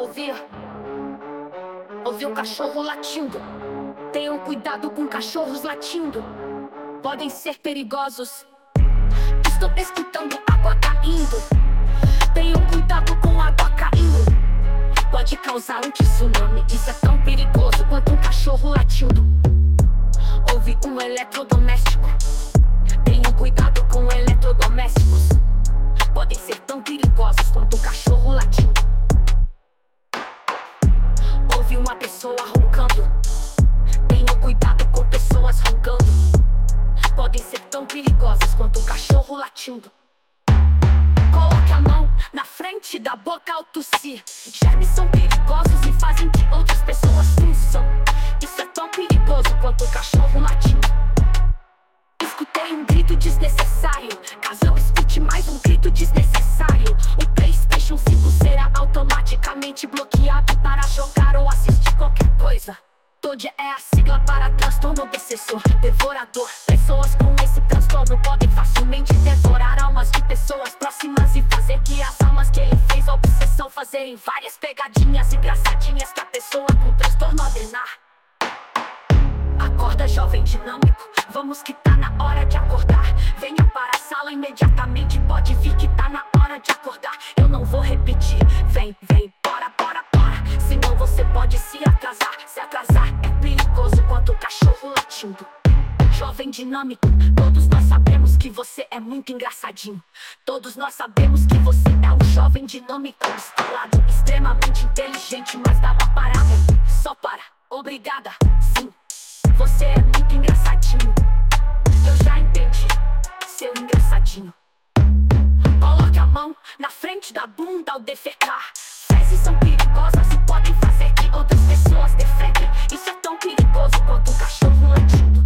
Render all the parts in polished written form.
Ouvir o cachorro latindo. Tenham cuidado com cachorros latindo. Podem ser perigosos. Estou escutando água caindo. Tenham cuidado com água caindo. Pode causar um tsunami. Isso é tão perigoso quanto um cachorro latindo. Ouvi um eletrodoméstico. Tenham cuidado com eletrodomésticos. Podem ser tão perigosos quanto um cachorro latindo. Ouvi uma pessoa roncando. Tenham cuidado com pessoas roncando. Podem ser tão perigosas quanto um cachorro latindo. Coloque a mão na frente da boca ao tossir. Germes são perigosos e fazem que outras pessoas tossam. Isso é tão perigoso quanto um cachorro latindo. Escutei um grito desnecessário. Caso eu escute mais um grito desnecessário, o PlayStation 5 será automaticamente bloqueado para jogar ou assistir qualquer coisa. TOD é a sigla para transtorno obsessor devorador. Pessoas com esse transtorno podem facilmente devorar almas de pessoas próximas e fazer que as almas que ele fez a obsessão fazerem várias pegadinhas engraçadinhas que a pessoa com transtorno ordenar. Acorda, jovem dinâmico, vamos que tá na hora de acordar. Venha para a sala imediatamente, pode vir que tá na hora de acordar. Eu não vou repetir, vem, bora, senão você pode se atrasar. Se atrasar é perigoso quanto um cachorro latindo. Jovem dinâmico, todos nós sabemos que você é muito engraçadinho. Todos nós sabemos que você é um jovem dinâmico instalado, extremamente inteligente, mas dá uma parada. Só para, obrigada, sim. Você é muito engraçadinho. Eu já entendi, seu engraçadinho. Coloque a mão na frente da bunda ao defecar. Fezes são perigosas e podem fazer que outras pessoas defequem. Isso é tão perigoso quanto um cachorro latindo.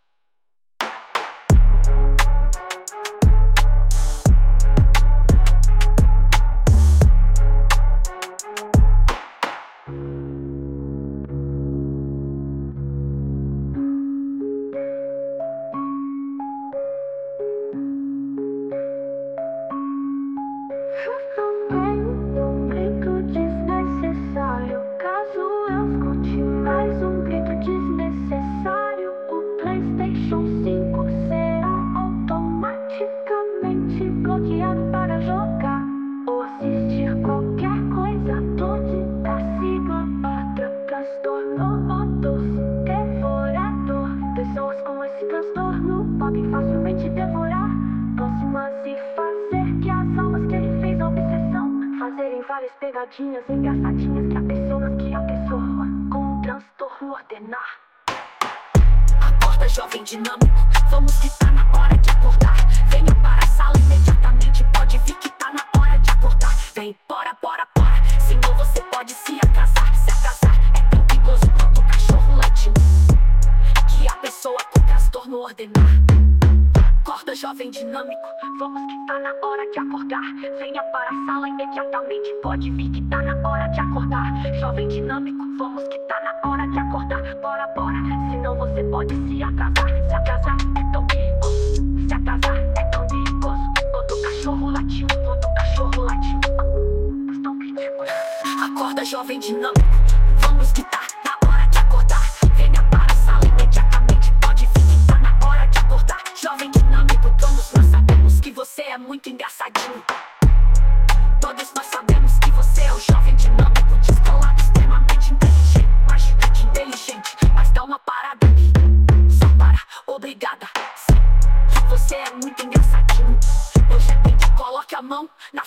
Um grito desnecessário. Caso eu escute mais um grito desnecessário, o PlayStation 5 será automaticamente bloqueado para jogar ou assistir qualquer coisa. TOD da sigla para transtorno devorador. Pessoas com esse transtorno podem facilmente devorar próximas e fazer que as almas que ele fez a obsessão fazerem várias pegadinhas engraçadinhas que a pessoa com transtorno ordenar. Acorda, jovem dinâmico, vamos que tá na hora de acordar. Venha para a sala imediatamente, pode vir que tá na hora de acordar. Vem, bora, senão você pode se atrasar. Se atrasar é tão perigoso quanto um cachorro latindo, que a pessoa com transtorno ordenar. Acorda, jovem dinâmico, vamos que tá na hora de acordar. Venha para a sala imediatamente, pode vir que tá na hora de acordar. Jovem dinâmico, vamos que tá na hora de acordar. Bora, senão você pode se atrasar. Se atrasar é tão perigoso. Se atrasar é tão perigoso quanto cachorro latindo, tão perigoso. Acorda, jovem dinâmico, vamos que tá na hora de acordar. Venha para a sala imediatamente, pode vir que tá na hora de acordar. Jovem dinâmico, todos nós sabemos que você é muito engraçadinho. Todos nós sabemos que você é o jovem dinâmico descolado, extremamente inteligente, magicamente inteligente. Mas dá uma parada, só para, obrigada, sim. Você é muito engraçadinho. Eu já entendi, coloque a mão na